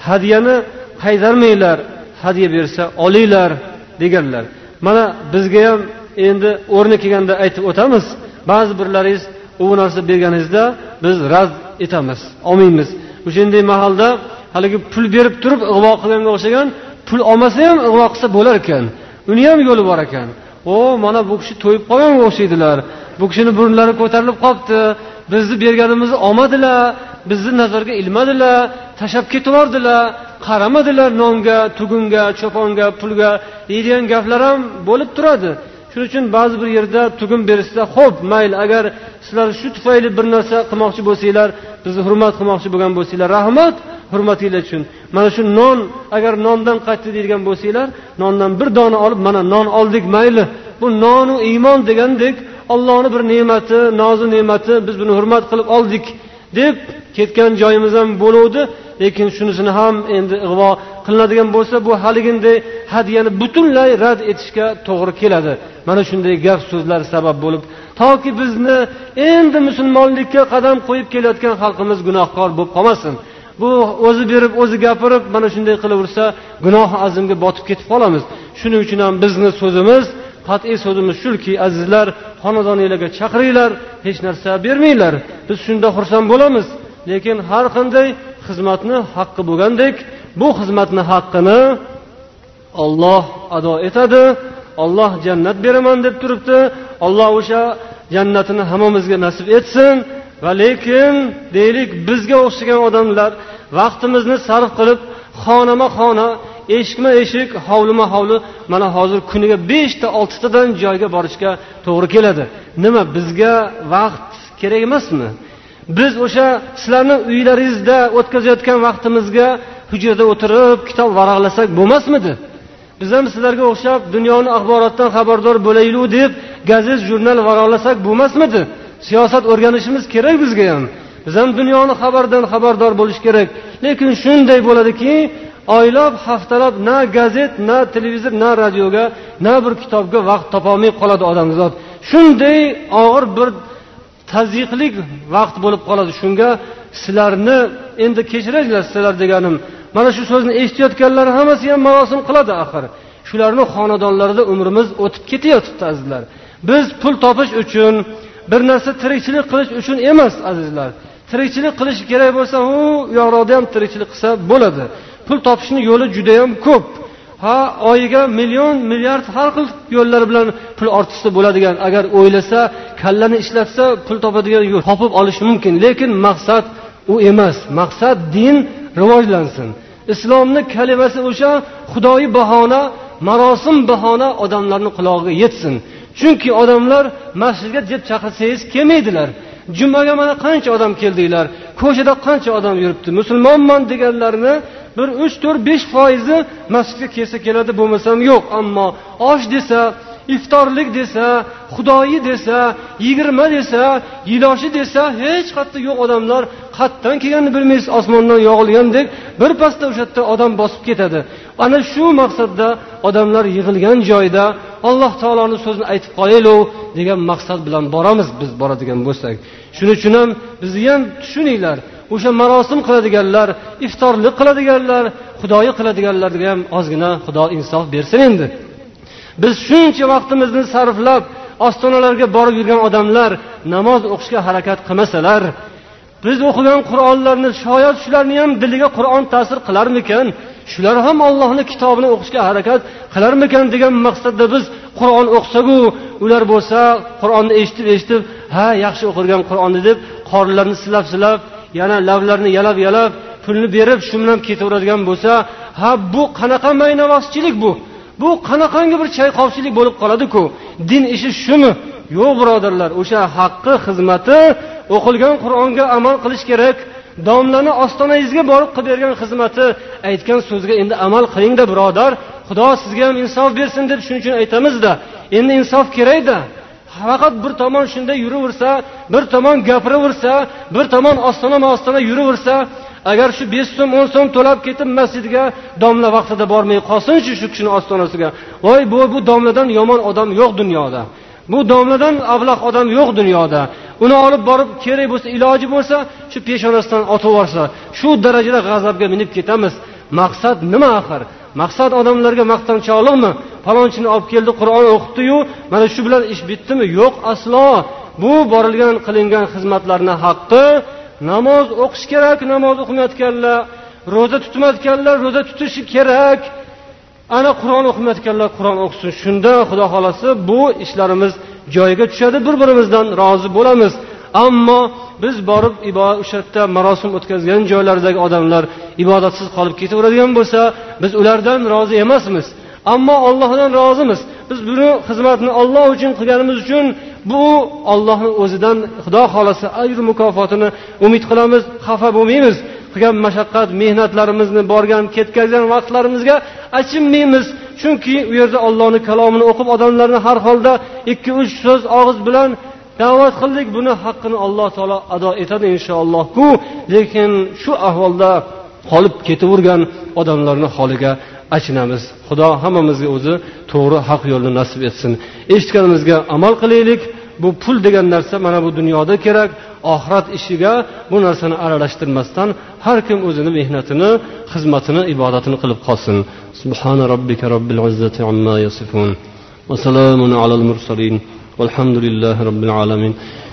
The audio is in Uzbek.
hadyani qaydarmanglar, hadya bersa olinglar deganlar. Mana bizga ham endi o'rni kelganda aytib o'tamiz. Ba'zi birlaringiz u narsa berganingizda biz rad etamiz, olmaymiz. O'shanday mahalda haligi pul berib turib ig'vo qilganga o'xshagan, pul olmasa ham ig'vo qilsa bo'lar ekan. Uni ham yo'li bor ekan. Mana bu kishi to'yib qolganga o'xshaydilar. Bu kishining burunlari ko'tarilib qopti. Bizni berganimizni olmadilar, bizni nazarga ilmadilar, tashab ketaverdilar, qaramadilar nonga, tugunga, cho'ponga, pulga degan gaplar ham bo'lib turadi. Shuning uchun ba'zi bir yerda tugun berishsa, xo'p, mayli, agar sizlar shu tufayli bir narsa qilmoqchi bo'lsanglar, bizni hurmat qilmoqchi bo'lgan bo'lsanglar, rahmat, hurmatinglar uchun. Mana shu non, agar nondan qaytdi deydigan bo'lsanglar, nondan bir dona olib, mana non oldik, mayli. Bu nonu iymon degandek Allohning bir ne'mati, nozi ne'mati, biz buni hurmat qilib oldik deb ketgan joyimiz ham bo'luvdi. Lekin shunisini ham endi ig'vo qilinadigan bo'lsa, bu haliginday hadyani butunlay rad etishga to'g'ri keladi. Mana shunday gap so'zlar sabab bo'lib, toki bizni endi musulmonlikka qadam qo'yib kelayotgan xalqimiz gunohkor bo'lib qolmasin. Bu o'zi berib, o'zi gapirib, mana shunday qilaversa, gunoh azimga botib ketib qolamiz. Shuning uchun ham bizning so'zimiz, qat'iy so'zimiz shuki, azizlar, xonadoninglarga chaqiringlar, hech narsa bermanglar. Biz shunda xursand bo'lamiz. Lekin har qanday xizmatni haqqi bo'lgandek, bu xizmatni haqqini Alloh ado etadi. Alloh jannat beraman deb turibdi. Alloh o'sha jannatini hammamizga nasib etsin. Va lekin deylik, bizga o'xshagan odamlar vaqtimizni sarf qilib, xonama-xona, eshikma-eshik, hovlima-hovli, mana hozir kuniga 5 ta 6 tadan joyga borishga to'g'ri keladi. Nima, bizga vaqt kerak emasmi? Biz o'sha sizlarning uylaringizda o'tkazayotgan vaqtimizga hujrada o'tirib kitob varaqlasak bo'lmasmidi? Biz ham sizlarga o'xshab dunyoning axborotdan xabardor bo'laylik deb gazet, jurnal varaqlasak bo'lmasmidi? Siyosat o'rganishimiz kerak bizga ham. Biz ham dunyoning xabardor bo'lish kerak. Lekin shunday bo'ladiki, oylab, haftalab na gazet, na televizor, na radioga, na bir kitobga vaqt topolmay qoladi odamzod. Shunday og'ir bir tazyiqlik vaqt bo'lib qoladi. Shunga sizlarni endi kechiringlar, sizlar deganim. Mana shu so'zni eshitayotganlar hammasi ham marosim qiladi axir. Shularning xonadonlarida umrimiz o'tib ketayotibdi azizlar. Biz pul topish uchun, bir narsa tirikchilik qilish uchun emas azizlar. Tirikchilik qilish kerak bo'lsa, u yoqda ham tirikchilik qilsa bo'ladi. Pul topishning yo'li juda ham ko'p. Oyiga million, milliard har xil yo'llar bilan pul ortishsa bo'ladigan. Agar o'ylasa, kallani ishlatsa, pul topadigan yo'l topib olish mumkin. Lekin maqsad u emas. Maqsad din rivojlansin. Islomning kalimasi o'sha xudoyi bahona, marosim bahona odamlarning qulog'iga yetsin. Chunki odamlar masjidga deb chaqirsangiz kelmaydilar. Jumaga mana qancha odam keldinglar, ko'chada qancha odam yuribdi. Musulmonman deganlarni bir 3-4-5% masjidga kelsa keladi, bo'lmasam yo'q. Ammo osh desa, iftorlik desa, xudoyi desa, 20 desa, yiloshi desa, hech qayerda yo'q odamlar. Qatdan kelganini bilmaysiz, osmondan yog'ilgandek bir pasda o'sha yerda odam bosib ketadi. Ana shu maqsadda odamlar yig'ilgan joyda Alloh taoloning so'zini aytib qolaylik degan maqsad bilan boramiz biz boradigan bo'lsak. Shuning uchun ham bizni ham tushuninglar. O'sha marosim qiladiganlar, iftorlik qiladiganlar, xudoyi qiladiganlarga ham ozgina Xudo insof bersin endi. Biz shuncha vaqtimizni sarflab ostonalarga borib yurgan odamlar namoz o'qishga harakat qilmasalar, biz o'qigan Qur'onlarni shoyat shularni ham diliga Qur'on ta'sir qilarmikan? Shular ham Allohning kitobini o'qishga harakat qilarmikan degan maqsadda biz Qur'on o'qisak-ku, ular bo'lsa Qur'onni eshitib, ha, yaxshi o'qirgan Qur'onni deb qorlarini silab, yana lablarini yalab, pulni berib shu bilan ketaveradigan bo'lsa, ha, bu qanaqa maynavozchilik bu? Bu qanaqangi bir chayqovchilik bo'lib qoladi-ku? Din ishi shumi? Yo'q, birodarlar, o'sha haqqi xizmati, o'qilgan Qur'onga amal qilish kerak. Domlani ostonangizga borib qilib bergan xizmati, aytgan so'zga endi amal qiling-da, birodar. Xudo sizga ham insof bersin deb shuning uchun aytamiz-da. Endi insof kerak-da. Faqat bir tomon shunday yuraversa, bir tomon gapiraversa, bir tomon ostona yuraversa, agar shu 5 so'm, 10 so'm to'lab ketib masjidga domla vaqtida bormay qolsin-chi shu kishining ostonasiga. Voy, bu domladan yomon odam yo'q dunyoda. Bu domladan ablah odam yo'q dunyoda. Uni olib borib kerak bo'lsa, iloji bo'lsa, shu peshonasidan otib yuborsa, shu darajada g'azabga minib ketamiz. maqsad nima axir? Maqsad odamlarga maqtanchoqlikmi? Falonchini olib keldi, Qur'on o'qitdi-yu, mana shu bilan ish bitdimi? Yo'q, aslo. Bu borilgan, qilingan xizmatlarning haqqi. Namoz o'qish kerak, namoz o'qimayotganlar, roza tutmayotganlar, roza tutishi kerak. Ana Qur'on o'qimayotganlar, Qur'on o'qisin. Shunda Xudo xolasa bu ishlarimiz joyiga tushadi, bir-birimizdan rozi bo'lamiz. Ammo biz borib o'sha yerda marosim o'tkazgan joylardagi odamlar ibodatsiz qolib ketaveradigan bo'lsa, biz ulardan rozi emasmiz. Ammo Allohdan rozimiz. Biz buni xizmatni Alloh uchun qilganimiz uchun bu Allohning o'zidan Xudo xolasa ajr mukofotini umid qilamiz, xafa bo'lmaymiz. Qilgan mashaqqat, mehnatlarimizni, borgan, ketkazgan vaqtlarimizga achinmaymiz. Chunki u yerda Allohning kalomini o'qib, odamlarni har holda 2-3 so'z og'iz bilan da'vat qildik. Buni haqqini Alloh taolo ado etadi inshaalloh-ku. Lekin shu ahvolda qolib ketavergan odamlarning holiga achinamiz. Xudo hammamizga o'zi to'g'ri haq yo'lni nasib etsin. Eshitganimizga amal qilaylik. Bu pul degan narsa mana bu dunyoda kerak. Oxirat ishiga bu narsani aralashtirmasdan har kim o'zini mehnatini, xizmatini, ibodatini qilib qolsin. Subhana robbika robbil izzati amma yasifun. Va salamun alal mursalin. Valhamdulillahi robbil alamin.